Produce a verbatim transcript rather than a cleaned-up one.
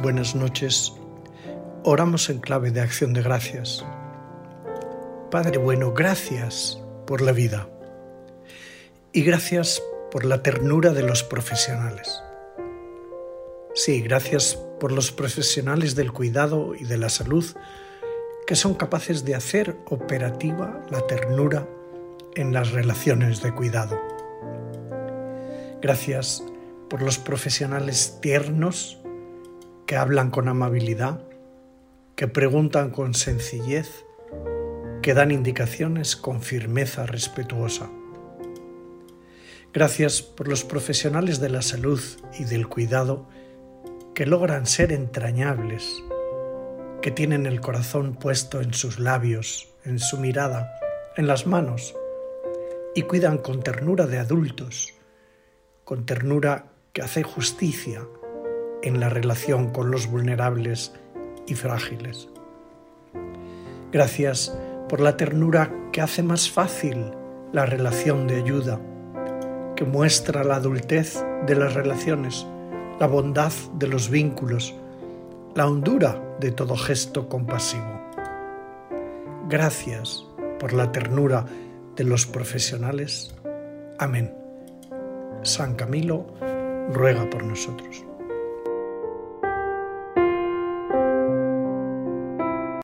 buenas noches. Oramos en clave de acción de gracias. Padre bueno, gracias por la vida y gracias por la ternura de los profesionales. Sí, gracias por los profesionales del cuidado y de la salud que son capaces de hacer operativa la ternura en las relaciones de cuidado. Gracias por los profesionales tiernos que hablan con amabilidad, que preguntan con sencillez, que dan indicaciones con firmeza respetuosa. Gracias por los profesionales de la salud y del cuidado que logran ser entrañables, que tienen el corazón puesto en sus labios, en su mirada, en las manos, y cuidan con ternura de adultos, con ternura que hace justicia en la relación con los vulnerables y frágiles. Gracias por la ternura que hace más fácil la relación de ayuda, que muestra la adultez de las relaciones, la bondad de los vínculos, la hondura de todo gesto compasivo. Gracias por la ternura de los profesionales. Amén. San Camilo ruega por nosotros.